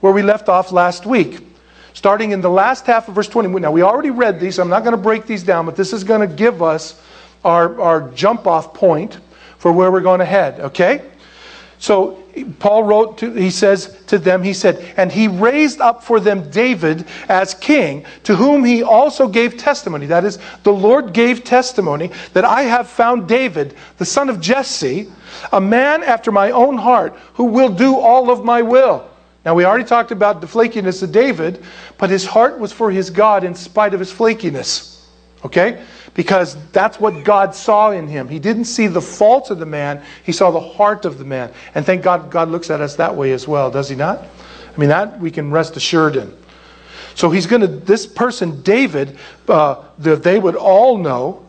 where we left off last week. Starting in the last half of verse 20. Now, we already read these, so I'm not going to break these down, but this is going to give us our jump-off point for where we're going to head, okay? So, Paul wrote, he says to them, he said, and he raised up for them David as king, to whom he also gave testimony. That is, the Lord gave testimony that I have found David, the son of Jesse, a man after my own heart, who will do all of my will. Now, we already talked about the flakiness of David, but his heart was for his God in spite of his flakiness. Okay? Because that's what God saw in him. He didn't see the faults of the man. He saw the heart of the man. And thank God, God looks at us that way as well, does he not? I mean, that we can rest assured in. So he's going to, this person, David, that they would all know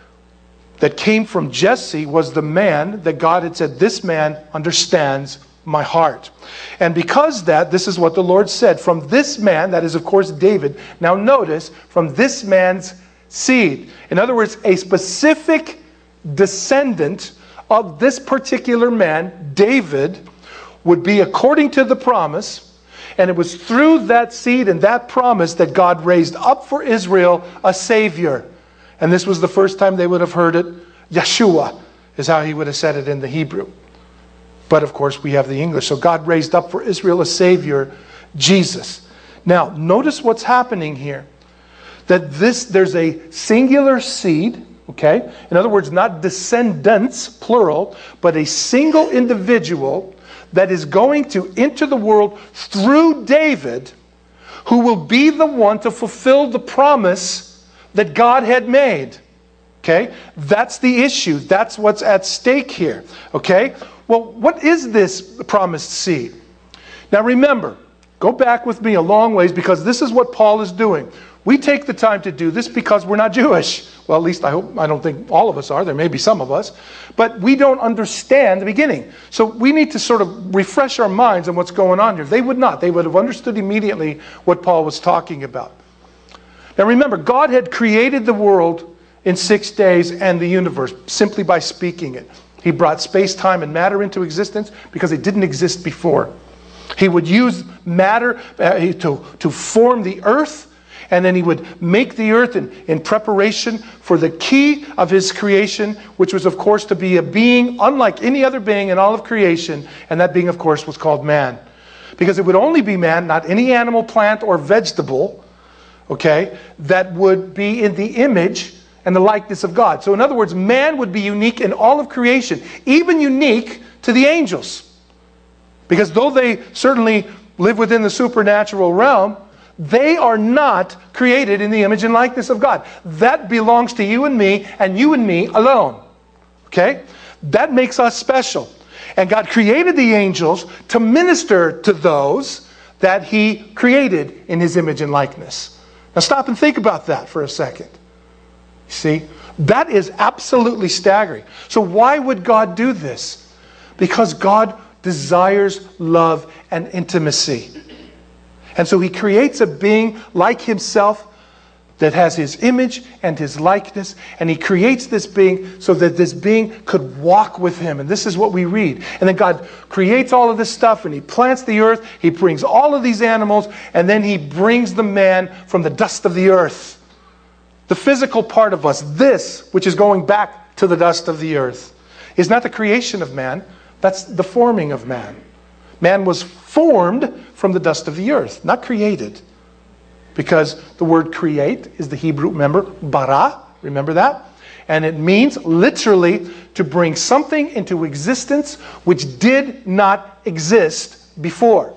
that came from Jesse was the man that God had said, this man understands my heart. And because that, this is what the Lord said, from this man, that is of course David, now notice, from this man's seed. In other words, a specific descendant of this particular man, David, would be according to the promise, and it was through that seed and that promise that God raised up for Israel a Savior. And this was the first time they would have heard it. Yeshua is how he would have said it in the Hebrew. But of course we have the English. So God raised up for Israel a Savior, Jesus. Now, notice what's happening here. That there's a singular seed, okay? In other words, not descendants, plural, but a single individual that is going to enter the world through David, who will be the one to fulfill the promise that God had made. Okay? That's the issue. That's what's at stake here. Okay? Well, what is this promised seed? Now remember, go back with me a long ways, because this is what Paul is doing. We take the time to do this because we're not I don't think all of us are. There may be some of us. But we don't understand the beginning. So we need to sort of refresh our minds on what's going on here. They would not. They would have understood immediately what Paul was talking about. Now remember, God had created the world in 6 days and the universe simply by speaking it. He brought space, time, and matter into existence because it didn't exist before. He would use matter to form the earth, and then he would make the earth in preparation for the key of his creation, which was, of course, to be a being unlike any other being in all of creation. And that being, of course, was called man. Because it would only be man, not any animal, plant, or vegetable, okay, that would be in the image and the likeness of God. So in other words, man would be unique in all of creation, even unique to the angels. Because though they certainly live within the supernatural realm, they are not created in the image and likeness of God. That belongs to you and me alone. Okay? That makes us special. And God created the angels to minister to those that he created in his image and likeness. Now stop and think about that for a second. See? That is absolutely staggering. So why would God do this? Because God desires love and intimacy. And so he creates a being like himself that has his image and his likeness. And he creates this being so that this being could walk with him. And this is what we read. And then God creates all of this stuff and he plants the earth. He brings all of these animals. And then he brings the man from the dust of the earth. The physical part of us, this, which is going back to the dust of the earth, is not the creation of man. That's the forming of man. Man was formed from the dust of the earth, not created. Because the word create is the Hebrew, remember, bara, remember that? And it means literally to bring something into existence which did not exist before.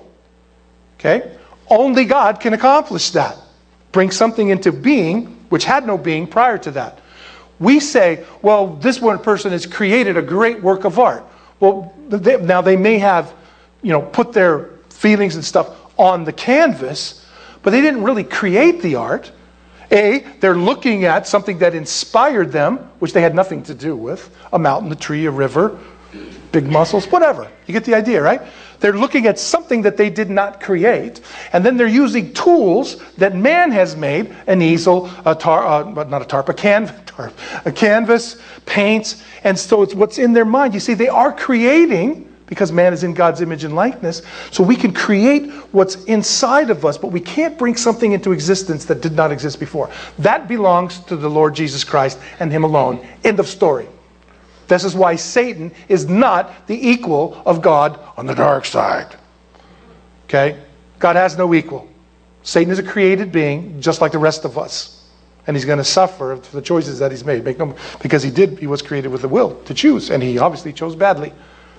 Okay? Only God can accomplish that. Bring something into being which had no being prior to that. We say, well, this one person has created a great work of art. Well, now they may have, put their feelings and stuff on the canvas, but they didn't really create the art. They're looking at something that inspired them, which they had nothing to do with. A mountain, a tree, a river, big muscles, whatever. You get the idea, right? They're looking at something that they did not create, and then they're using tools that man has made, an easel, a canvas, paints, and so it's what's in their mind. You see, they are creating, because man is in God's image and likeness. So we can create what's inside of us, but we can't bring something into existence that did not exist before. That belongs to the Lord Jesus Christ and Him alone. End of story. This is why Satan is not the equal of God on the dark side. Okay? God has no equal. Satan is a created being just like the rest of us. And he's going to suffer for the choices that he's made. Because he was created with the will to choose. And he obviously chose badly.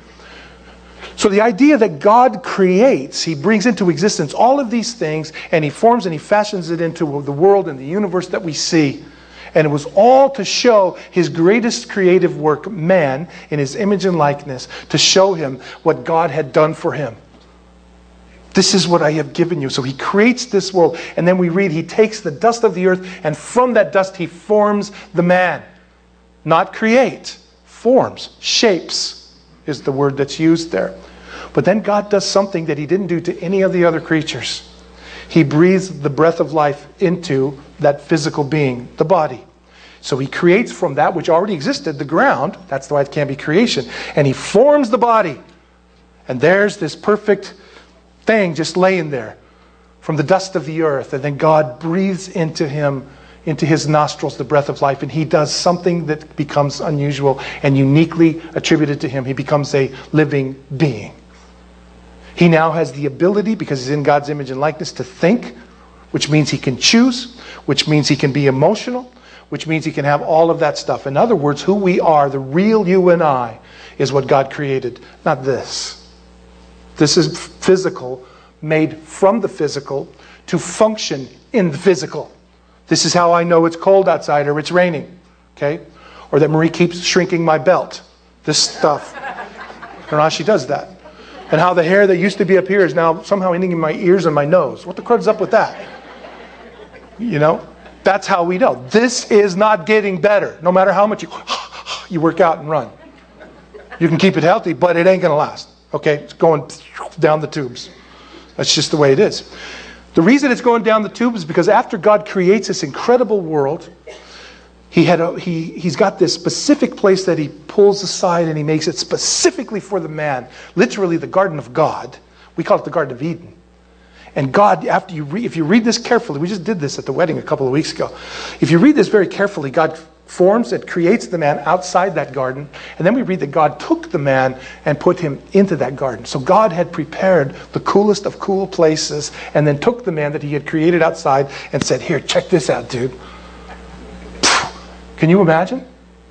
So the idea that God creates, He brings into existence all of these things, and He forms and He fashions it into the world and the universe that we see. And it was all to show His greatest creative work, man, in His image and likeness, to show him what God had done for him. This is what I have given you. So He creates this world. And then we read He takes the dust of the earth, and from that dust He forms the man. Not create. Forms. Shapes is the word that's used there. But then God does something that He didn't do to any of the other creatures. He breathes the breath of life into that physical being, the body. So He creates from that which already existed, the ground. That's why it can't be creation. And He forms the body. And there's this perfect thing just laying there from the dust of the earth. And then God breathes into him, into his nostrils, the breath of life. And He does something that becomes unusual and uniquely attributed to Him. He becomes a living being. He now has the ability, because He's in God's image and likeness, to think, which means He can choose, which means He can be emotional, which means He can have all of that stuff. In other words, who we are, the real you and I, is what God created, not this. This is physical, made from the physical to function in the physical. This is how I know it's cold outside or it's raining. Okay? Or that Marie keeps shrinking my belt. This stuff. I don't know how she does that. And how the hair that used to be up here is now somehow ending in my ears and my nose. What the crud's up with that? You know? That's how we know. This is not getting better. No matter how much you work out and run. You can keep it healthy, but it ain't going to last. Okay? It's going down the tubes. That's just the way it is. The reason it's going down the tubes is because after God creates this incredible world, He's got this specific place that He pulls aside, and He makes it specifically for the man. Literally the Garden of God. We call it the Garden of Eden. And God, if you read this carefully, we just did this at the wedding a couple of weeks ago. If you read this very carefully, God forms and creates the man outside that garden. And then we read that God took the man and put him into that garden. So God had prepared the coolest of cool places and then took the man that He had created outside and said, "Here, check this out, dude." Can you imagine?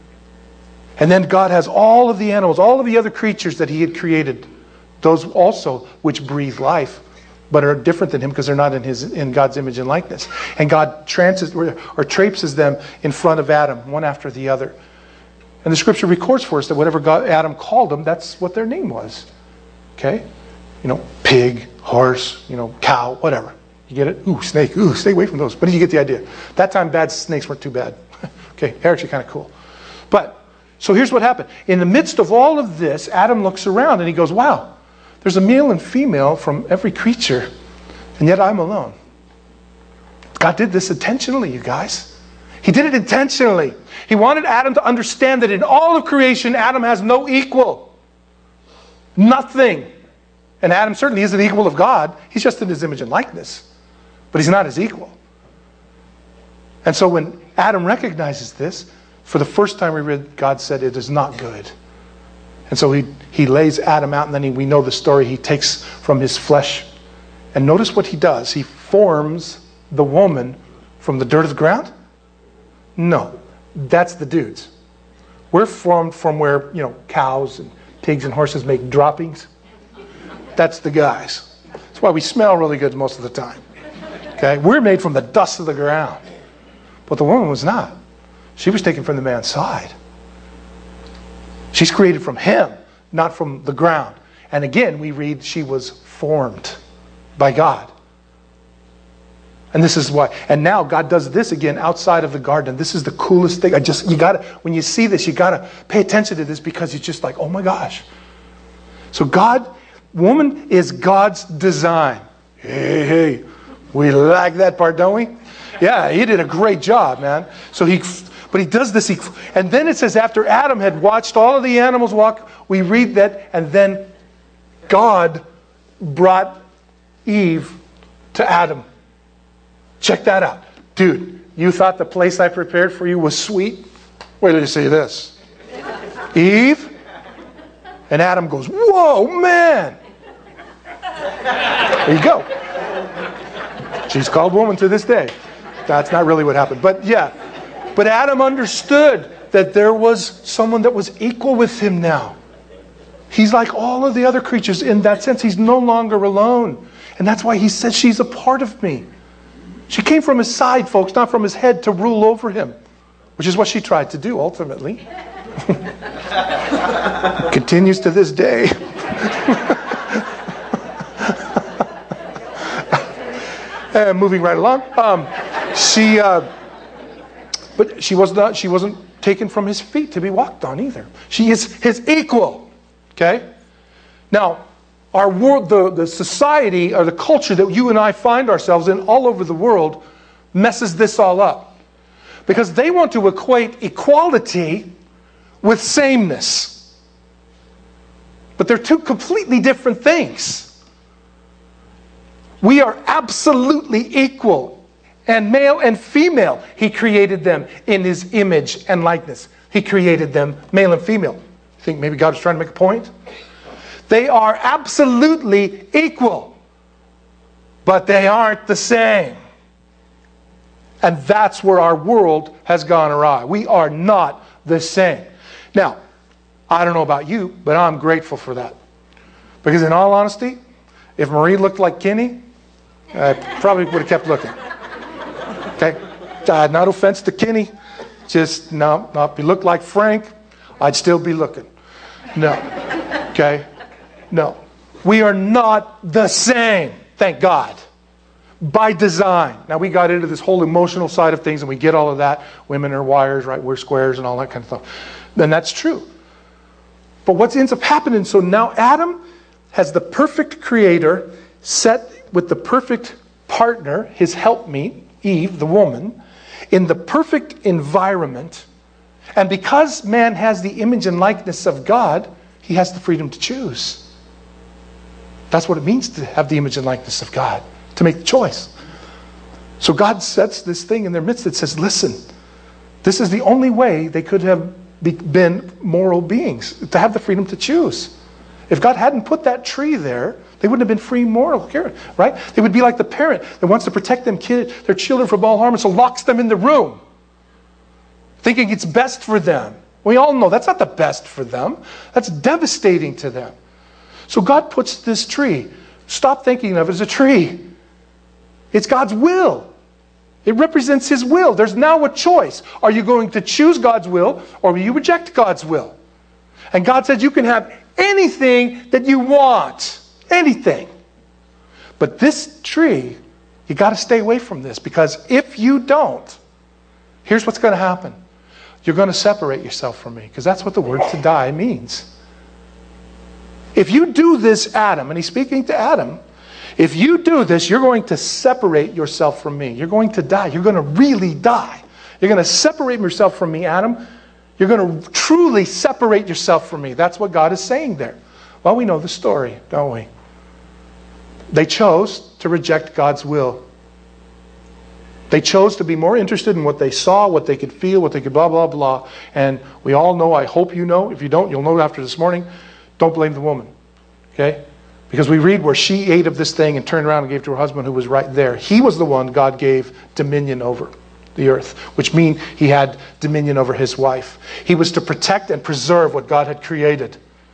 And then God has all of the animals, all of the other creatures that He had created, those also which breathe life, but are different than Him because they're not in God's image and likeness. And God traipses them in front of Adam, one after the other. And the Scripture records for us that whatever Adam called them, that's what their name was. Okay? Pig, horse, cow, whatever. You get it? Ooh, snake. Ooh, stay away from those. But you get the idea. That time, bad snakes weren't too bad. Okay, they're actually kind of cool. But, so here's what happened. In the midst of all of this, Adam looks around and he goes, wow, there's a male and female from every creature, and yet I'm alone. God did this intentionally, you guys. He did it intentionally. He wanted Adam to understand that in all of creation, Adam has no equal. Nothing. And Adam certainly isn't the equal of God. He's just in His image and likeness. But he's not His equal. And so when Adam recognizes this, for the first time we read, God said, "It is not good." And so he lays Adam out, and then we know the story. He takes from his flesh. And notice what he does. He forms the woman from the dirt of the ground? No. That's the dudes. We're formed from where, cows and pigs and horses make droppings. That's the guys. That's why we smell really good most of the time. Okay? We're made from the dust of the ground. But the woman was not. She was taken from the man's side. She's created from him, not from the ground. And again, we read she was formed by God. And this is why. And now God does this again outside of the garden. This is the coolest thing. When you see this, you gotta pay attention to this, because it's just like, oh my gosh. So woman is God's design. Hey, we like that part, don't we? Yeah, He did a great job, man. But He does this. And then it says after Adam had watched all of the animals walk, we read that, and then God brought Eve to Adam. Check that out. Dude, you thought the place I prepared for you was sweet? Wait till you see this. Eve, and Adam goes, whoa, man. There you go. She's called woman to this day. That's not really what happened. But yeah. But Adam understood that there was someone that was equal with him now. He's like all of the other creatures in that sense. He's no longer alone. And that's why he says she's a part of me. She came from his side, folks, not from his head to rule over him. Which is what she tried to do, ultimately. Continues to this day. Moving right along. But she wasn't taken from his feet to be walked on either. She is his equal. Okay? Now, our world, the society or the culture that you and I find ourselves in all over the world messes this all up. Because they want to equate equality with sameness. But they're two completely different things. We are absolutely equal. And male and female, He created them in His image and likeness. He created them male and female. You think maybe God is trying to make a point? They are absolutely equal. But they aren't the same. And that's where our world has gone awry. We are not the same. Now, I don't know about you, but I'm grateful for that. Because in all honesty, if Marie looked like Kenny, I probably would have kept looking. Okay? Not offense to Kenny. Just, no, if he looked like Frank, I'd still be looking. No. Okay? No. We are not the same. Thank God. By design. Now we got into this whole emotional side of things and we get all of that. Women are wires, right? We're squares and all that kind of stuff. Then that's true. But what ends up happening, so now Adam has the perfect creator set with the perfect partner, his helpmeet, Eve, the woman, in the perfect environment. And because man has the image and likeness of God, he has the freedom to choose. That's what it means to have the image and likeness of God. To make the choice. So God sets this thing in their midst that says, listen, this is the only way they could have been moral beings, to have the freedom to choose. If God hadn't put that tree there, they wouldn't have been free moral, right? They would be like the parent that wants to protect their children from all harm and so locks them in the room, thinking it's best for them. We all know that's not the best for them. That's devastating to them. So God puts this tree. Stop thinking of it as a tree. It's God's will. It represents His will. There's now a choice. Are you going to choose God's will or will you reject God's will? And God says you can have anything that you want. Anything. But this tree, you got to stay away from this, because if you don't, here's what's going to happen. You're going to separate yourself from me, because that's what the word to die means. If you do this, Adam, and he's speaking to Adam, if you do this, you're going to separate yourself from me. You're going to die. You're going to really die. You're going to separate yourself from me, Adam. You're going to truly separate yourself from me. That's what God is saying there. Well, we know the story, don't we? They chose to reject God's will. They chose to be more interested in what they saw, what they could feel, what they could blah, blah, blah. And we all know, I hope you know. If you don't, you'll know after this morning. Don't blame the woman. Okay? Because we read where she ate of this thing and turned around and gave to her husband who was right there. He was the one God gave dominion over the earth, which means he had dominion over his wife. He was to protect and preserve what God had created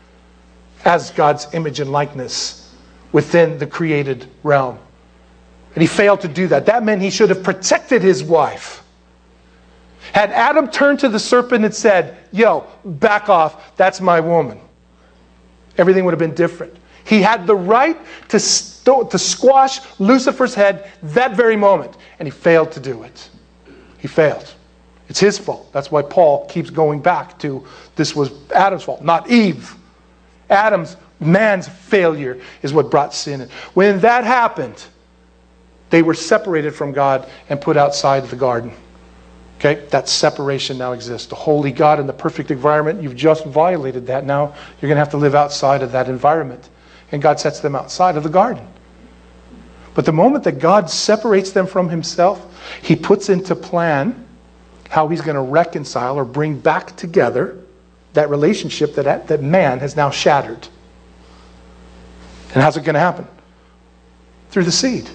as God's image and likeness within the created realm. And he failed to do that. That meant he should have protected his wife. Had Adam turned to the serpent and said, yo, back off, that's my woman, everything would have been different. He had the right to squash Lucifer's head that very moment. And he failed to do it. He failed. It's his fault. That's why Paul keeps going back to this was Adam's fault, not Eve. Man's failure is what brought sin in. When that happened, they were separated from God and put outside the garden. Okay? That separation now exists. The holy God in the perfect environment, you've just violated that. Now you're going to have to live outside of that environment. And God sets them outside of the garden. But the moment that God separates them from himself, he puts into plan how he's going to reconcile or bring back together that relationship that man has now shattered. And how's it going to happen? Through the seed.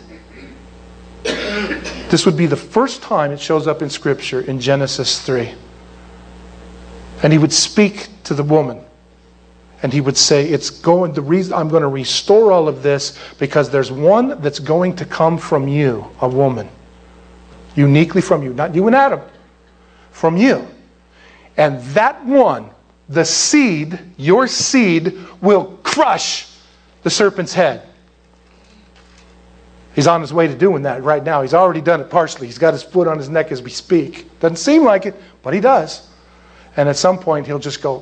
This would be the first time it shows up in Scripture in Genesis 3. And he would speak to the woman. And he would say, the reason I'm going to restore all of this, because there's one that's going to come from you, a woman. Uniquely from you. Not you and Adam. From you. And that one, the seed, your seed, will crush the serpent's head. He's on his way to doing that right now. He's already done it partially. He's got his foot on his neck as we speak. Doesn't seem like it, but he does. And at some point, he'll just go,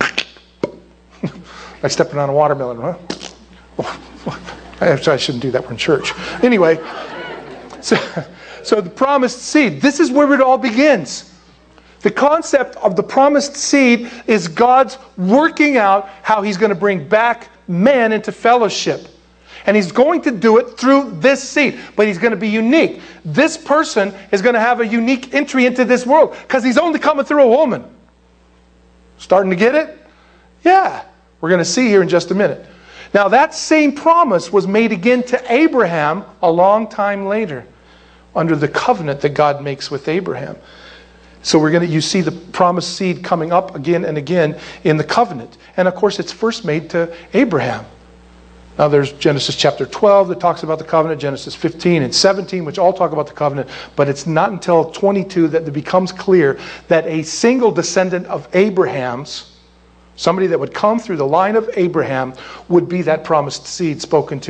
like stepping on a watermelon, huh? Actually, I shouldn't do that. We're in church. Anyway, so the promised seed, this is where it all begins. The concept of the promised seed is God's working out how he's going to bring back man into fellowship. And he's going to do it through this seed. But he's going to be unique. This person is going to have a unique entry into this world because he's only coming through a woman. Starting to get it? Yeah. We're going to see here in just a minute. Now that same promise was made again to Abraham a long time later under the covenant that God makes with Abraham. So you see the promised seed coming up again and again in the covenant. And of course it's first made to Abraham. Now there's Genesis chapter 12 that talks about the covenant, Genesis 15 and 17, which all talk about the covenant, but it's not until 22 that it becomes clear that a single descendant of Abraham's, somebody that would come through the line of Abraham, would be that promised seed spoken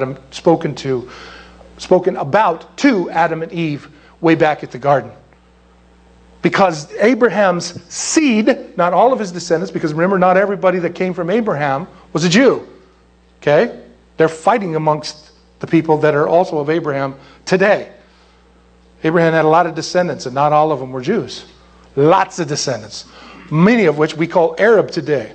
about to Adam and Eve way back at the garden. Because Abraham's seed, not all of his descendants, because remember, not everybody that came from Abraham was a Jew. Okay? They're fighting amongst the people that are also of Abraham today. Abraham had a lot of descendants, and not all of them were Jews. Lots of descendants. Many of which we call Arab today.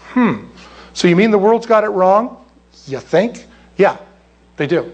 So you mean the world's got it wrong? You think? Yeah, they do.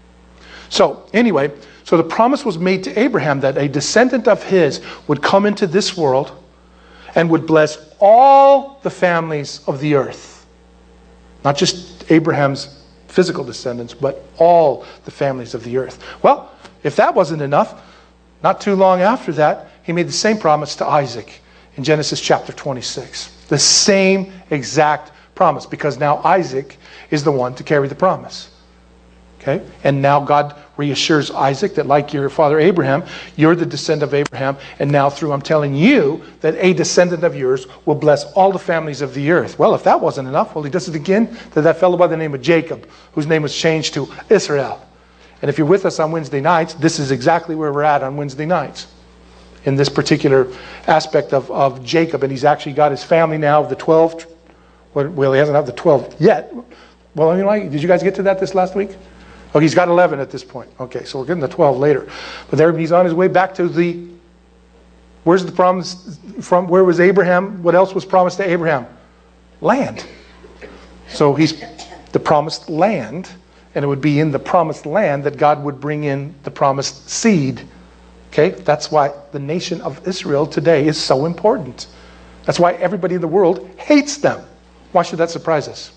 So anyway, so the promise was made to Abraham that a descendant of his would come into this world and would bless all the families of the earth. Not just Abraham's physical descendants, but all the families of the earth. Well, if that wasn't enough, not too long after that, he made the same promise to Isaac in Genesis chapter 26. The same exact promise, because now Isaac is the one to carry the promise. Okay? And now God reassures Isaac that like your father Abraham, you're the descendant of Abraham, and now through I'm telling you that a descendant of yours will bless all the families of the earth. Well, if that wasn't enough, well, he does it again to that fellow by the name of Jacob, whose name was changed to Israel. And if you're with us on Wednesday nights, this is exactly where we're at on Wednesday nights, in this particular aspect of Jacob. And he's actually got his family now of the 12. Well, he hasn't had the 12 yet. Well, did you guys get to that this last week? Oh, he's got 11 at this point. Okay, so we're getting the 12 later. But there he's on his way back to where's the promise from? Where was Abraham? What else was promised to Abraham? Land. So he's the promised land, and it would be in the promised land that God would bring in the promised seed. Okay, that's why the nation of Israel today is so important. That's why everybody in the world hates them. Why should that surprise us?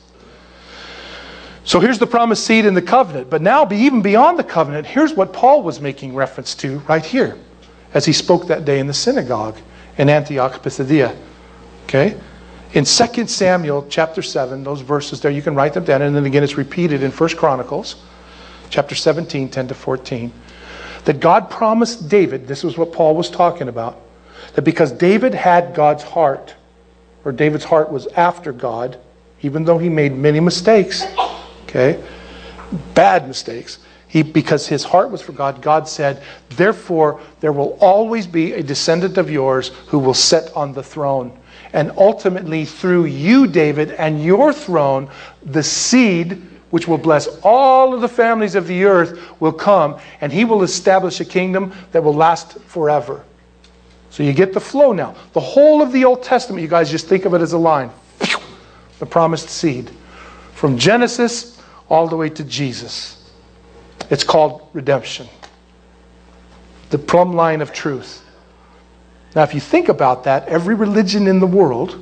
So here's the promised seed in the covenant. But now, even beyond the covenant, here's what Paul was making reference to right here as he spoke that day in the synagogue in Antioch, Pisidia. Okay? In 2 Samuel chapter 7, those verses there, you can write them down. And then again, it's repeated in 1 Chronicles chapter 17, 10 to 14. That God promised David, this was what Paul was talking about, that because David had God's heart, or David's heart was after God, even though he made many mistakes, okay, bad mistakes, because his heart was for God, God said, therefore there will always be a descendant of yours who will sit on the throne. And ultimately through you, David, and your throne, the seed which will bless all of the families of the earth will come, and he will establish a kingdom that will last forever. So you get the flow now. The whole of the Old Testament, you guys just think of it as a line. The promised seed. From Genesis all the way to Jesus. It's called redemption. The plumb line of truth. Now, if you think about that, every religion in the world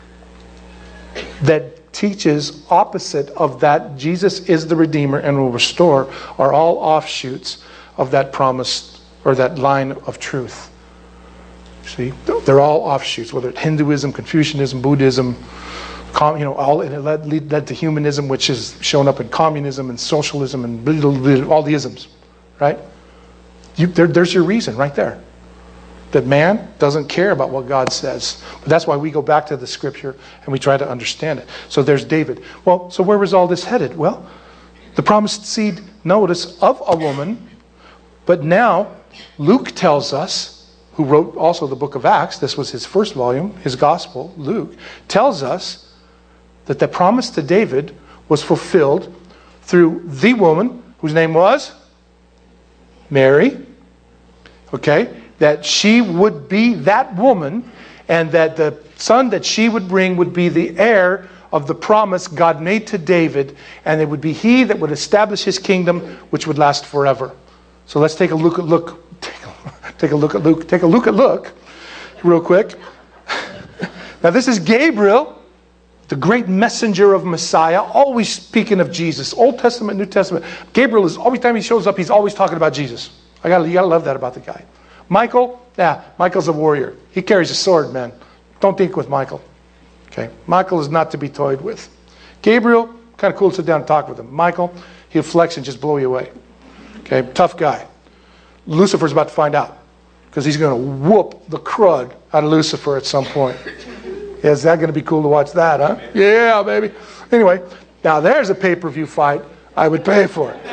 that teaches opposite of that Jesus is the Redeemer and will restore are all offshoots of that promise or that line of truth. See, they're all offshoots, whether it's Hinduism, Confucianism, Buddhism, all it led to humanism, which is shown up in communism and socialism and all the isms, right? There's your reason right there. That man doesn't care about what God says. But that's why we go back to the scripture and we try to understand it. So there's David. Well, so where was all this headed? Well, the promised seed, notice, of a woman. But now, Luke tells us, who wrote also the book of Acts, this was his first volume, his gospel, Luke, tells us that the promise to David was fulfilled through the woman, whose name was Mary. Okay? That she would be that woman, and that the son that she would bring would be the heir of the promise God made to David, and it would be he that would establish his kingdom, which would last forever. So let's take a look at Luke. Take a look at Luke, real quick. Now this is Gabriel, the great messenger of Messiah, always speaking of Jesus. Old Testament, New Testament. Gabriel is every time he shows up, he's always talking about Jesus. You gotta love that about the guy. Michael, Michael's a warrior. He carries a sword, man. Don't think with Michael. Okay, Michael is not to be toyed with. Gabriel, kind of cool to sit down and talk with him. Michael, he'll flex and just blow you away. Okay, tough guy. Lucifer's about to find out, because he's going to whoop the crud out of Lucifer at some point. Yeah, is that going to be cool to watch that, huh? Yeah, baby. Anyway, now there's a pay-per-view fight I would pay for it.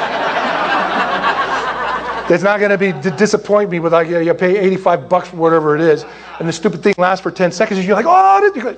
It's not going to be disappoint me with like you pay $85 for whatever it is, and the stupid thing lasts for 10 seconds, and you're like, oh,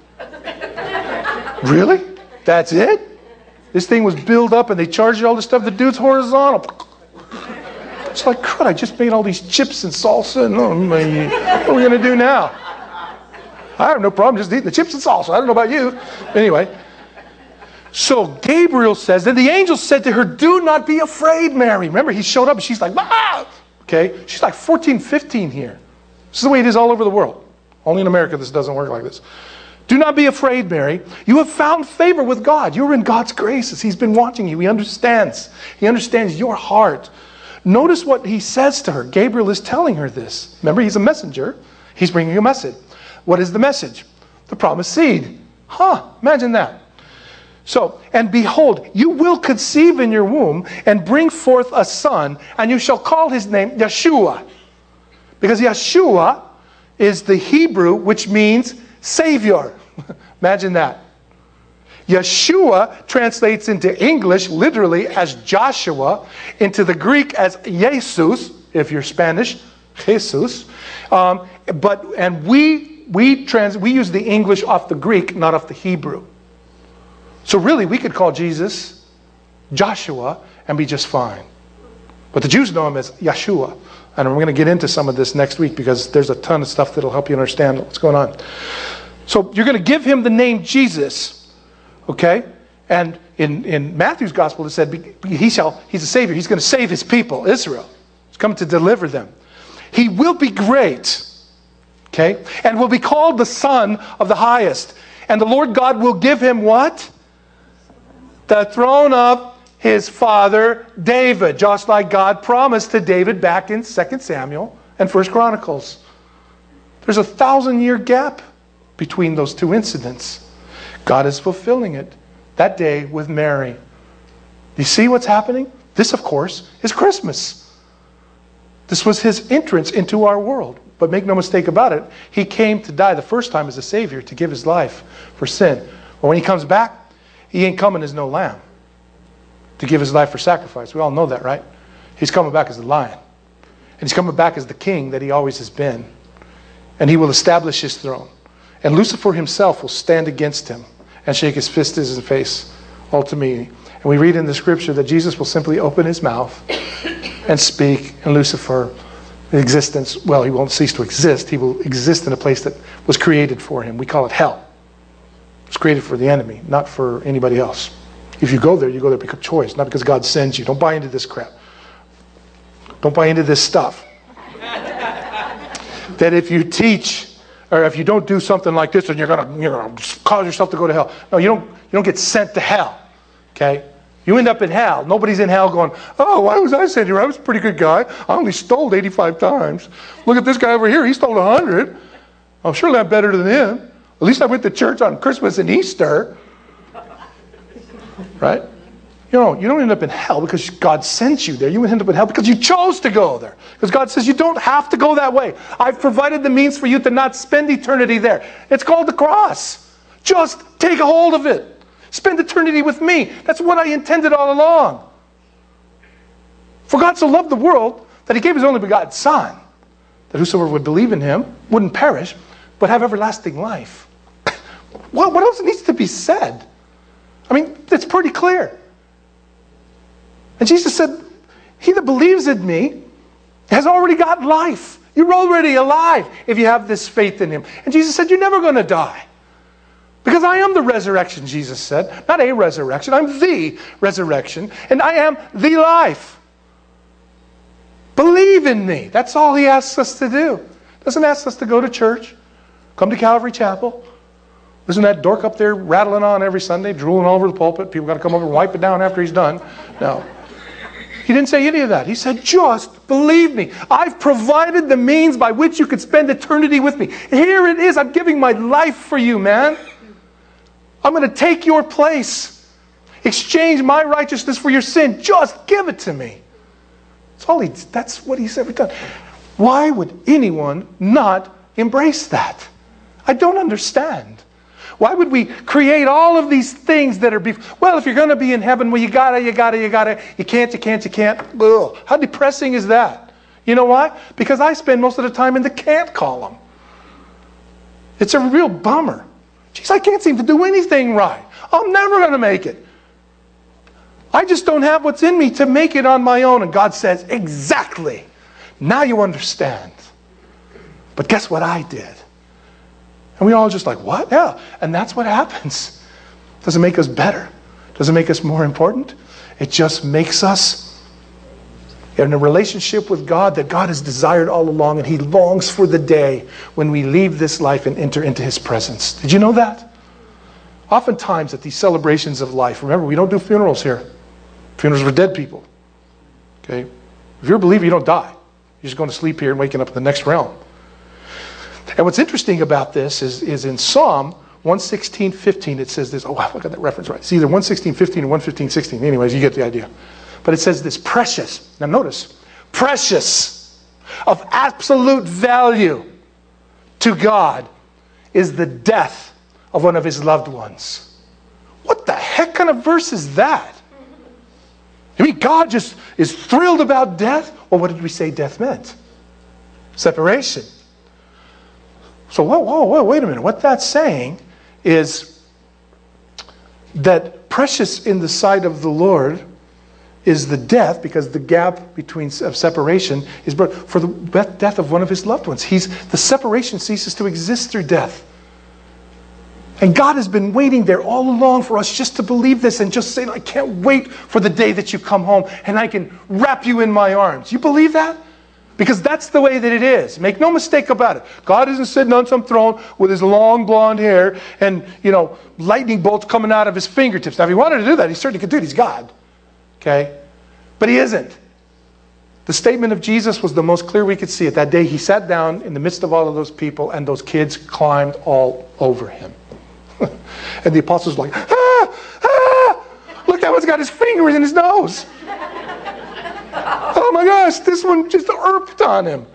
really? That's it? This thing was built up, and they charged you all this stuff. The dude's horizontal. It's like, crud, I just made all these chips and salsa, and what are we going to do now? I have no problem just eating the chips and salsa. I don't know about you. Anyway. So Gabriel says, then the angel said to her, do not be afraid, Mary. Remember, he showed up and she's like, ah! Okay, she's like 14, 15 here. This is the way it is all over the world. Only in America this doesn't work like this. Do not be afraid, Mary. You have found favor with God. You're in God's graces. He's been watching you. He understands. He understands your heart. Notice what he says to her. Gabriel is telling her this. Remember, he's a messenger. He's bringing a message. What is the message? The promised seed. Imagine that. So, and behold, you will conceive in your womb and bring forth a son, and you shall call his name Yeshua. Because Yeshua is the Hebrew which means Savior. Imagine that. Yeshua translates into English literally as Joshua, into the Greek as Jesus, if you're Spanish, Jesus. We use the English off the Greek, not off the Hebrew. So really, we could call Jesus Joshua and be just fine. But the Jews know him as Yeshua. And we're going to get into some of this next week, because there's a ton of stuff that'll help you understand what's going on. So you're going to give him the name Jesus. Okay? And in Matthew's gospel it said he's a savior. He's going to save his people, Israel. He's coming to deliver them. He will be great. Okay? And will be called the Son of the Highest. And the Lord God will give him what? The throne of his father David, just like God promised to David back in 2 Samuel and 1 Chronicles. There's a 1,000-year gap between those two incidents. God is fulfilling it that day with Mary. You see what's happening? This, of course, is Christmas. This was his entrance into our world. But make no mistake about it, he came to die the first time as a Savior, to give his life for sin. But when he comes back, he ain't coming as no lamb to give his life for sacrifice. We all know that, right? He's coming back as the lion. And he's coming back as the king that he always has been. And he will establish his throne. And Lucifer himself will stand against him and shake his fist in his face, all to me. And we read in the scripture that Jesus will simply open his mouth and speak, and Lucifer, existence, well, he won't cease to exist. He will exist in a place that was created for him. We call it hell. It's created for the enemy, not for anybody else. If you go there because of choice, not because God sends you. Don't buy into this crap. Don't buy into this stuff. That if you teach, or if you don't do something like this, then you're gonna cause yourself to go to hell. No, you don't get sent to hell. Okay? You end up in hell. Nobody's in hell going, oh, why was I sent here? I was a pretty good guy. I only stole 85 times. Look at this guy over here. He stole 100. I'm surely I'm better than him. At least I went to church on Christmas and Easter. Right? You don't end up in hell because God sent you there. You end up in hell because you chose to go there. Because God says you don't have to go that way. I've provided the means for you to not spend eternity there. It's called the cross. Just take a hold of it. Spend eternity with me. That's what I intended all along. For God so loved the world that he gave his only begotten Son, that whosoever would believe in him wouldn't perish, but have everlasting life. What else needs to be said? I mean, it's pretty clear. And Jesus said, he that believes in me has already got life. You're already alive if you have this faith in him. And Jesus said, you're never going to die. Because I am the resurrection, Jesus said. Not a resurrection, I'm the resurrection. And I am the life. Believe in me. That's all he asks us to do. Doesn't ask us to go to church, come to Calvary Chapel. Isn't that dork up there rattling on every Sunday, drooling all over the pulpit? People got to come over and wipe it down after he's done. No. He didn't say any of that. He said, just believe me. I've provided the means by which you could spend eternity with me. Here it is. I'm giving my life for you, man. I'm going to take your place. Exchange my righteousness for your sin. Just give it to me. That's what he's ever done. Why would anyone not embrace that? I don't understand. Why would we create all of these things that are, well, if you're going to be in heaven, well, you gotta, you can't. Ugh. How depressing is that? You know why? Because I spend most of the time in the can't column. It's a real bummer. Jeez, I can't seem to do anything right. I'm never going to make it. I just don't have what's in me to make it on my own. And God says, exactly. Now you understand. But guess what I did? And we all just like, what? Yeah. And that's what happens. Doesn't make us better. Doesn't make us more important. It just makes us in a relationship with God that God has desired all along, and he longs for the day when we leave this life and enter into his presence. Did you know that? Oftentimes at these celebrations of life, remember, we don't do funerals here. Funerals for dead people. Okay? If you're a believer, you don't die. You're just going to sleep here and waking up in the next realm. And what's interesting about this is in Psalm 116:15, it says this. Oh, wow, I got that reference right. It's either 116:15 or 115:16. Anyways, you get the idea. But it says this, precious. Now notice, precious, of absolute value to God is the death of one of his loved ones. What the heck kind of verse is that? You mean God just is thrilled about death? Well, what did we say death meant? Separation. So, whoa, wait a minute. What that's saying is that precious in the sight of the Lord is the death, because the gap between separation is for the death of one of his loved ones. The separation ceases to exist through death. And God has been waiting there all along for us just to believe this and just say, I can't wait for the day that you come home and I can wrap you in my arms. You believe that? Because that's the way that it is. Make no mistake about it. God isn't sitting on some throne with his long blonde hair and, lightning bolts coming out of his fingertips. Now, if he wanted to do that, he certainly could do it. He's God. Okay? But he isn't. The statement of Jesus was the most clear we could see it. That day he sat down in the midst of all of those people, and those kids climbed all over him. And the apostles were like, look, that one's got his fingers in his nose. Oh my gosh, this one just irped on him.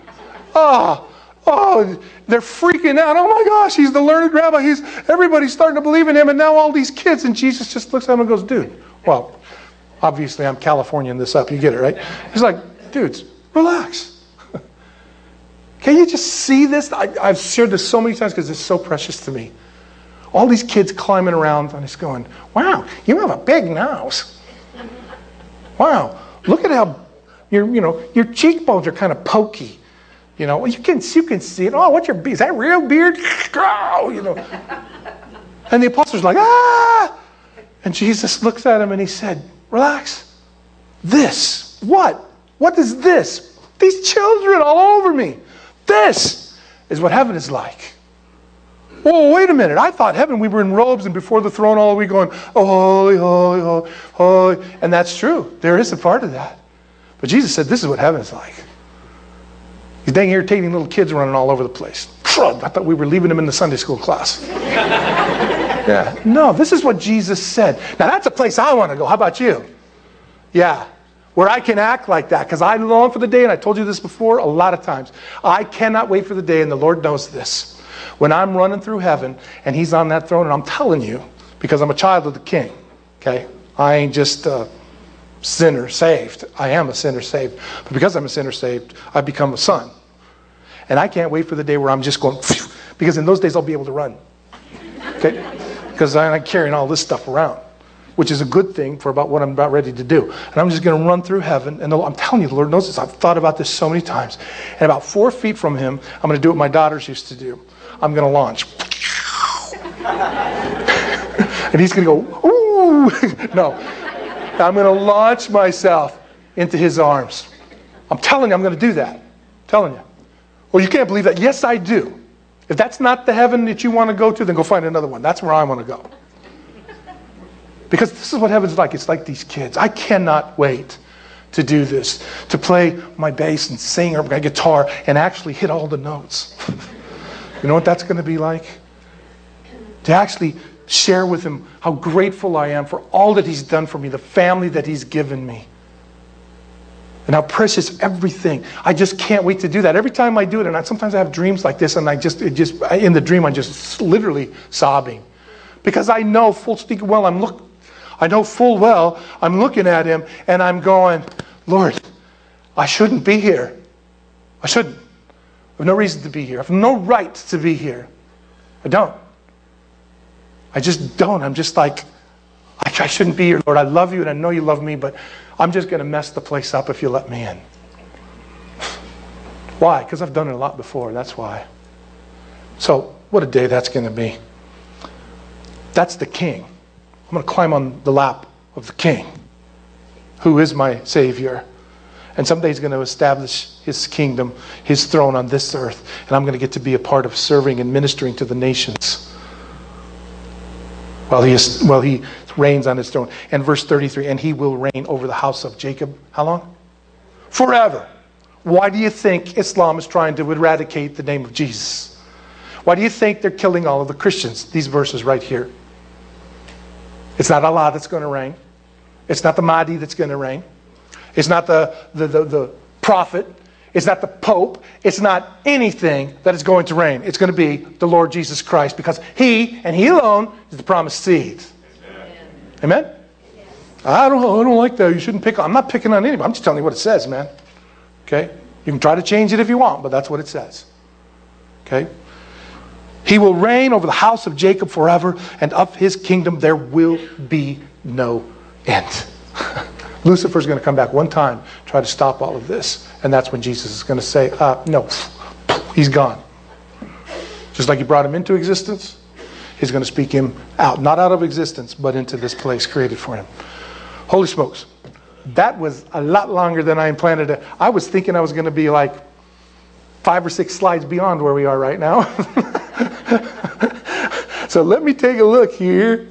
Oh, they're freaking out. Oh my gosh, he's the learned rabbi. Everybody's starting to believe in him, and now all these kids. And Jesus just looks at him and goes, dude, well, obviously I'm Californian this up. You get it, right? He's like, dudes, relax. Can you just see this? I've shared this so many times because it's so precious to me. All these kids climbing around, and he's going, wow, you have a big nose. Wow, look at how your cheekbones are kind of pokey. You can see it. Oh, what's your beard? Is that real beard? Oh, And the apostles are like, ah! And Jesus looks at him and he said, relax. This, what? What is this? These children all over me. This is what heaven is like. Oh, wait a minute. I thought heaven, we were in robes and before the throne all the way going, oh, holy, holy, holy, holy. And that's true. There is a part of that. But Jesus said, this is what heaven is like. These dang irritating little kids running all over the place. I thought we were leaving them in the Sunday school class. Yeah. No, this is what Jesus said. Now that's a place I want to go. How about you? Yeah. Where I can act like that. Because I long for the day, and I told you this before a lot of times. I cannot wait for the day, and the Lord knows this. When I'm running through heaven, and He's on that throne, and I'm telling you, because I'm a child of the King. Okay? I ain't just a sinner saved. I am a sinner saved. But because I'm a sinner saved, I've become a son. And I can't wait for the day where I'm just going, phew, because in those days I'll be able to run. Okay? Because I'm carrying all this stuff around, which is a good thing for about what I'm about ready to do. And I'm just going to run through heaven. And I'm telling you, the Lord knows this. I've thought about this so many times. And about 4 feet from Him, I'm going to do what my daughters used to do. I'm going to launch. And He's going to go, ooh. No. I'm going to launch myself into His arms. I'm telling you, I'm going to do that. I'm telling you. Well, you can't believe that. Yes, I do. If that's not the heaven that you want to go to, then go find another one. That's where I want to go. Because this is what heaven's like. It's like these kids. I cannot wait to do this. To play my bass and sing or my guitar and actually hit all the notes. You know what that's going to be like? To actually share with Him how grateful I am for all that He's done for me, the family that He's given me. And how precious everything. I just can't wait to do that. Every time I do it, and sometimes I have dreams like this, and in the dream I'm just literally sobbing. Because I know full well I'm looking at Him and I'm going, Lord, I shouldn't be here. I shouldn't. I have no reason to be here. I have no right to be here. I don't. I just don't. I'm just like, I shouldn't be here, Lord. I love You and I know You love me, but I'm just going to mess the place up if You let me in. Why? Because I've done it a lot before. That's why. So, what a day that's going to be. That's the King. I'm going to climb on the lap of the King, who is my Savior. And someday He's going to establish His kingdom, His throne on this earth. And I'm going to get to be a part of serving and ministering to the nations while He reigns on His throne. And verse 33, and He will reign over the house of Jacob. How long? Forever. Why do you think Islam is trying to eradicate the name of Jesus? Why do you think they're killing all of the Christians? These verses right here. It's not Allah that's going to reign. It's not the Mahdi that's going to reign. It's not the prophet. It's not the Pope. It's not anything that is going to reign. It's going to be the Lord Jesus Christ, because He and He alone is the promised seed. Amen? Amen? I don't like that. You shouldn't pick on. I'm not picking on anybody. I'm just telling you what it says, man. Okay? You can try to change it if you want, but that's what it says. Okay? He will reign over the house of Jacob forever, and of His kingdom there will be no end. Lucifer's going to come back one time, try to stop all of this. And that's when Jesus is going to say, no, He's gone. Just like He brought him into existence, He's going to speak him out. Not out of existence, but into this place created for him. Holy smokes. That was a lot longer than I planned it. I was thinking I was going to be like 5 or 6 slides beyond where we are right now. So let me take a look here.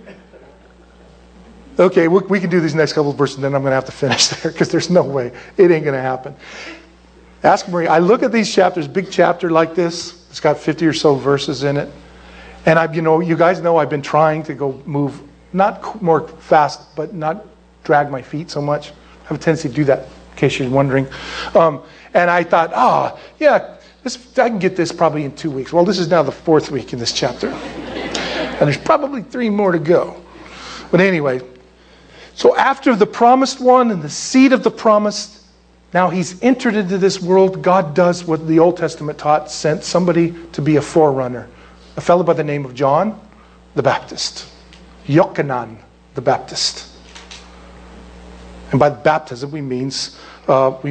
Okay, we can do these next couple of verses, and then I'm going to have to finish there, because there's no way. It ain't going to happen. Ask Marie. I look at these chapters, big chapter like this. It's got 50 or so verses in it. And you guys know I've been trying to go move, not more fast, but not drag my feet so much. I have a tendency to do that, in case you're wondering. And I thought, I can get this probably in 2 weeks. Well, this is now the 4th week in this chapter. And there's probably 3 more to go. But anyway, so after the promised one and the seed of the promised, now He's entered into this world. God does what the Old Testament taught, sent somebody to be a forerunner. A fellow by the name of John the Baptist. Yochanan the Baptist. And by baptism we mean, what's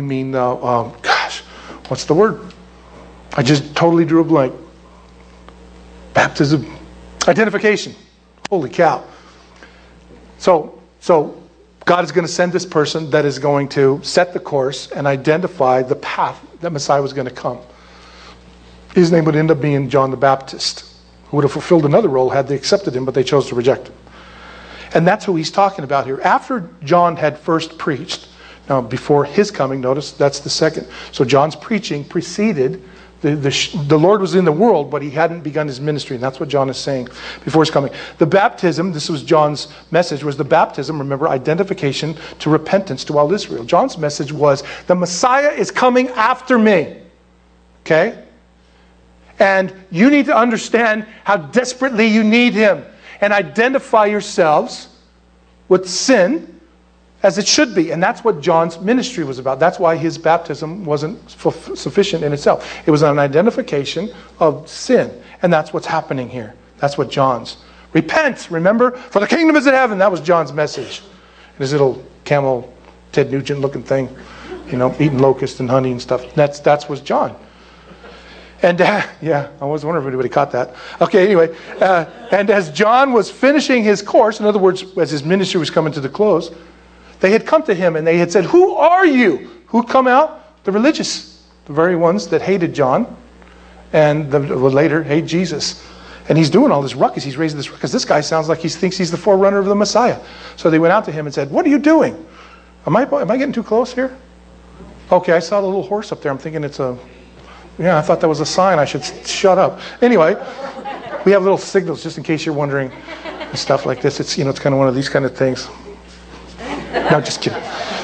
the word? I just totally drew a blank. Baptism. Identification. Holy cow. So God is going to send this person that is going to set the course and identify the path that Messiah was going to come. His name would end up being John the Baptist, who would have fulfilled another role had they accepted him, but they chose to reject him. And that's who he's talking about here. After John had first preached, now before his coming, notice that's the second. So John's preaching preceded, the Lord was in the world, but he hadn't begun his ministry. And that's what John is saying before his coming. The baptism, this was John's message, was the baptism, remember, identification to repentance to all Israel. John's message was, the Messiah is coming after me. Okay? And you need to understand how desperately you need him. And identify yourselves with sin as it should be. And that's what John's ministry was about. That's why his baptism wasn't sufficient in itself. It was an identification of sin. And that's what's happening here. That's what John's. Repent, remember? For the kingdom is in heaven. That was John's message. And his little camel, Ted Nugent looking thing, eating locusts and honey and stuff. That's was John. And yeah, I was wondering if anybody caught that. Okay, anyway. And as John was finishing his course, in other words, as his ministry was coming to the close, they had come to him and they had said, who are you? Who'd come out? The religious. The very ones that hated John and later hate Jesus. And he's doing all this ruckus. He's raising this ruckus. This guy sounds like he thinks he's the forerunner of the Messiah. So they went out to him and said, what are you doing? Am I getting too close here? Okay, I saw the little horse up there. I'm thinking it's a... Yeah, I thought that was a sign. I should shut up. Anyway, we have little signals just in case you're wondering and stuff like this. It's it's kind of one of these kind of things. No, just kidding.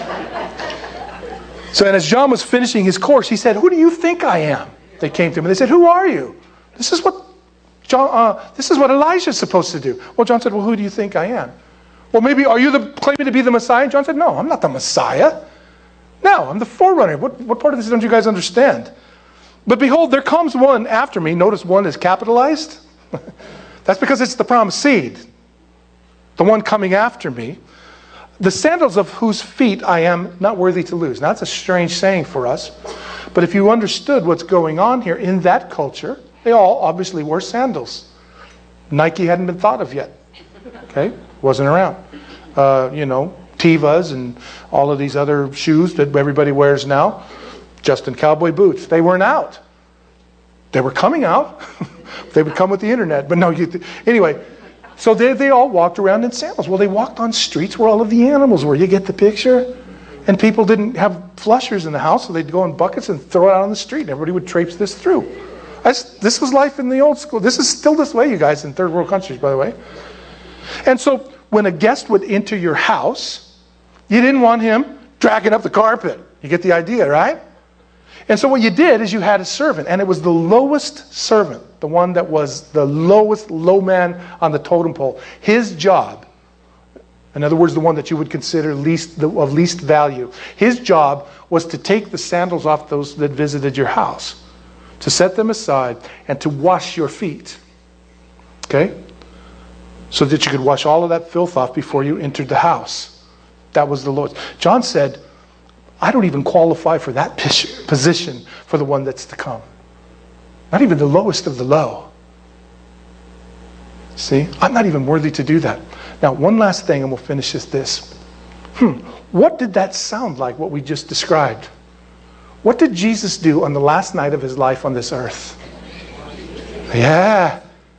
So, and as John was finishing his course, he said, "Who do you think I am?" They came to him and they said, "Who are you?" This is what Elijah's supposed to do. Well, John said, "Well, who do you think I am?" Well, maybe are you claiming to be the Messiah? John said, "No, I'm not the Messiah. No, I'm the forerunner." What part of this don't you guys understand? But behold, there comes one after me. Notice one is capitalized. That's because it's the promised seed. The one coming after me. The sandals of whose feet I am not worthy to lose. Now, that's a strange saying for us. But if you understood what's going on here in that culture, they all obviously wore sandals. Nike hadn't been thought of yet. Okay? Wasn't around. Tevas and all of these other shoes that everybody wears now. Justin cowboy boots. They weren't out. They were coming out. They would come with the internet. But no, anyway. So they all walked around in sandals. Well, they walked on streets where all of the animals were. You get the picture? And people didn't have flushers in the house, so they'd go in buckets and throw it out on the street. And everybody would traipse this through. This was life in the old school. This is still this way, you guys, in third world countries, by the way. And so when a guest would enter your house, you didn't want him dragging up the carpet. You get the idea, right? And so what you did is you had a servant, and it was the lowest servant, the one that was the lowest low man on the totem pole. His job, in other words, the one that you would consider of least value, his job was to take the sandals off those that visited your house, to set them aside, and to wash your feet. Okay? So that you could wash all of that filth off before you entered the house. That was the lowest. John said, I don't even qualify for that position for the one that's to come. Not even the lowest of the low. See? I'm not even worthy to do that. Now, one last thing and we'll finish this. What did that sound like, what we just described? What did Jesus do on the last night of his life on this earth? Yeah.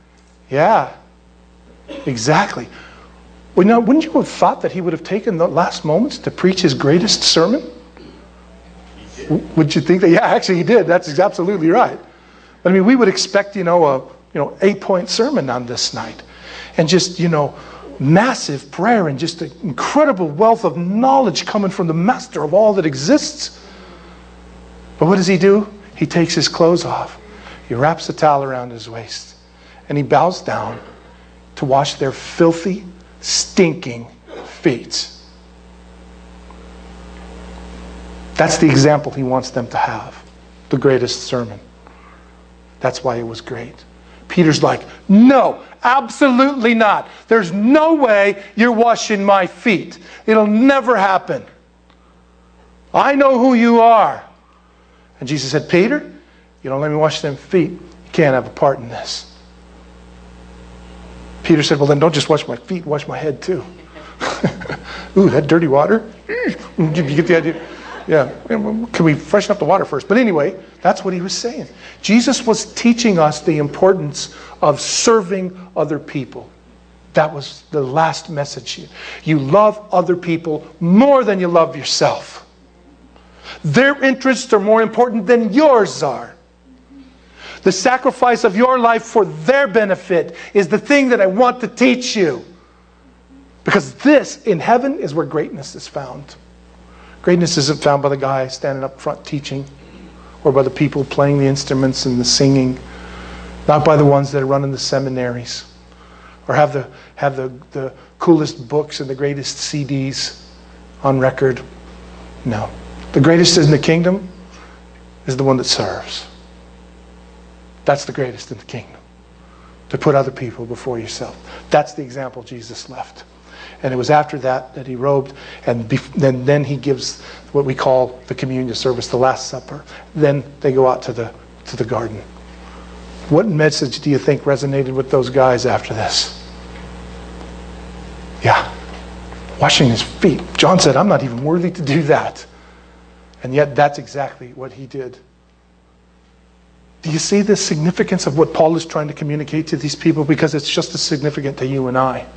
Exactly. Well, now, wouldn't you have thought that he would have taken the last moments to preach his greatest sermon? Would you think that? Yeah, actually he did. That's absolutely right. But I mean, we would expect, a 8-point sermon on this night. And just, massive prayer and just an incredible wealth of knowledge coming from the master of all that exists. But what does he do? He takes his clothes off. He wraps a towel around his waist. And he bows down to wash their filthy, stinking feet. That's the example he wants them to have. The greatest sermon. That's why it was great. Peter's like, no, absolutely not. There's no way you're washing my feet. It'll never happen. I know who you are. And Jesus said, Peter, you don't let me wash them feet, you can't have a part in this. Peter said, well, then don't just wash my feet, wash my head too. Ooh, that dirty water? You get the idea? Yeah. Can we freshen up the water first? But anyway, that's what he was saying. Jesus was teaching us the importance of serving other people. That was the last message. You love other people more than you love yourself. Their interests are more important than yours are. The sacrifice of your life for their benefit is the thing that I want to teach you. Because this, in heaven, is where greatness is found. Greatness isn't found by the guy standing up front teaching, or by the people playing the instruments and the singing. Not by the ones that are running the seminaries, or have the coolest books and the greatest CDs on record. No. The greatest in the kingdom is the one that serves. That's the greatest in the kingdom. To put other people before yourself. That's the example Jesus left. And it was after that he robed, and then he gives what we call the communion service, the Last Supper. Then they go out to the garden. What message do you think resonated with those guys after this? Yeah. Washing his feet. John said, I'm not even worthy to do that. And yet that's exactly what he did. Do you see the significance of what Paul is trying to communicate to these people? Because it's just as significant to you and I.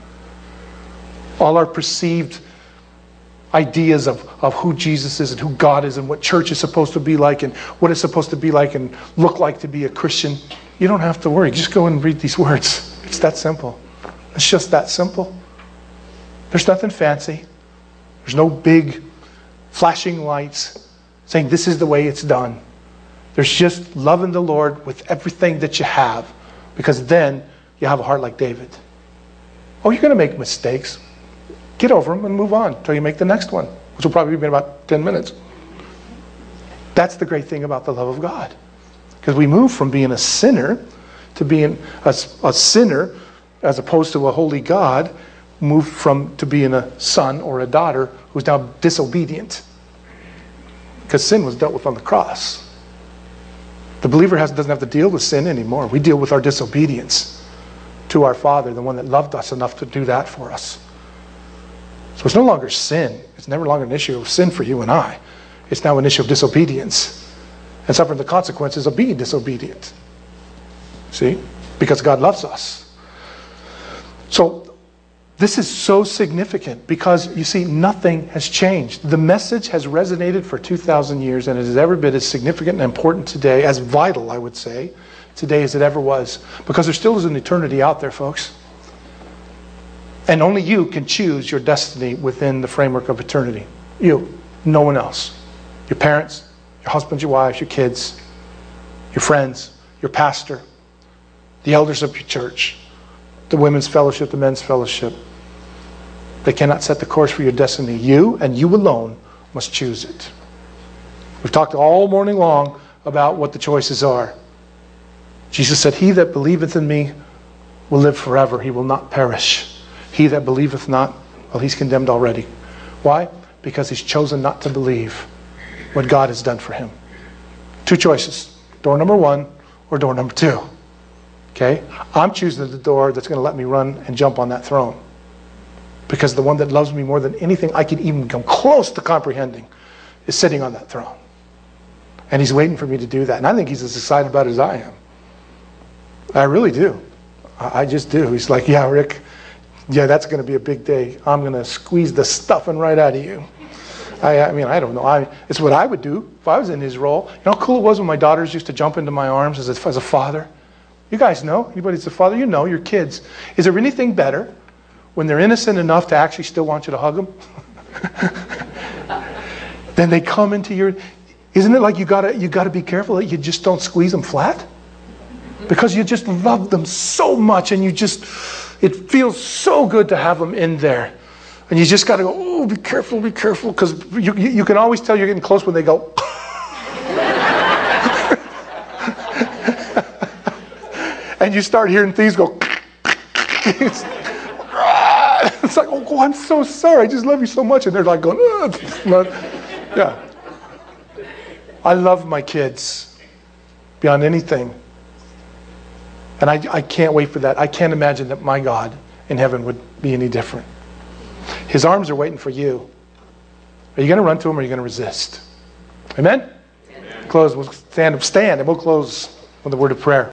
All our perceived ideas of who Jesus is and who God is and what church is supposed to be like and what it's supposed to be like and look like to be a Christian. You don't have to worry. Just go and read these words. It's that simple. It's just that simple. There's nothing fancy. There's no big flashing lights saying this is the way it's done. There's just loving the Lord with everything that you have, because then you have a heart like David. Oh, you're going to make mistakes. Get over them and move on until you make the next one, which will probably be in about 10 minutes. That's the great thing about the love of God. Because we move from being a sinner to being a sinner as opposed to a holy God, move to being a son or a daughter who's now disobedient. Because sin was dealt with on the cross. The believer doesn't have to deal with sin anymore. We deal with our disobedience to our Father, the one that loved us enough to do that for us. So it's no longer sin. It's never longer an issue of sin for you and I. It's now an issue of disobedience and suffering the consequences of being disobedient. See? Because God loves us. So this is so significant because, you see, nothing has changed. The message has resonated for 2,000 years, and it has ever been as significant and important today, as vital, I would say, today as it ever was. Because there still is an eternity out there, folks. And only you can choose your destiny within the framework of eternity. You. No one else. Your parents, your husbands, your wives, your kids, your friends, your pastor, the elders of your church, the women's fellowship, the men's fellowship. They cannot set the course for your destiny. You and you alone must choose it. We've talked all morning long about what the choices are. Jesus said, he that believeth in me will live forever. He will not perish. He that believeth not, well, he's condemned already. Why? Because he's chosen not to believe what God has done for him. Two choices. Door number 1 or door number 2. Okay? I'm choosing the door that's going to let me run and jump on that throne. Because the one that loves me more than anything I can even come close to comprehending is sitting on that throne. And he's waiting for me to do that. And I think he's as excited about it as I am. I really do. I just do. He's like, yeah, Rick, yeah, that's going to be a big day. I'm going to squeeze the stuffing right out of you. I mean, I don't know. It's what I would do if I was in his role. You know how cool it was when my daughters used to jump into my arms as a father? You guys know. Anybody that's a father, you know, your kids. Is there anything better when they're innocent enough to actually still want you to hug them? Then they come into your... Isn't it like you gotta be careful that you just don't squeeze them flat? Because you just love them so much, and it feels so good to have them in there. And you just got to go, oh, be careful, because you can always tell you're getting close when they go. And you start hearing things go. It's like, oh, I'm so sorry. I just love you so much. And they're like going, yeah. I love my kids beyond anything. And I can't wait for that. I can't imagine that my God in heaven would be any different. His arms are waiting for you. Are you going to run to him or are you going to resist? Amen? Amen. Close. We'll stand and we'll close with a word of prayer.